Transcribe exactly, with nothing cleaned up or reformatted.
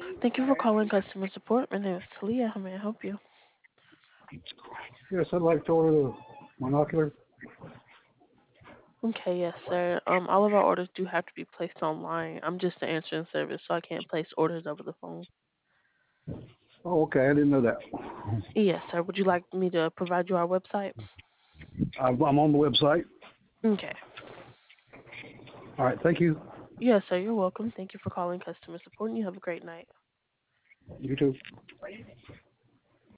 Thank you for calling customer support. My name is Talia. How may I help you? Yes, I'd like to order the monocular. Okay, yes, sir. Um, all of our orders do have to be placed online. I'm just the answering service, so I can't place orders over the phone. Oh, okay, I didn't know that. Yes, sir. Would you like me to provide you our website? I'm I'm on the website. Okay. All right, thank you. Yes, sir. You're welcome. Thank you for calling customer support, and you have a great night. You too.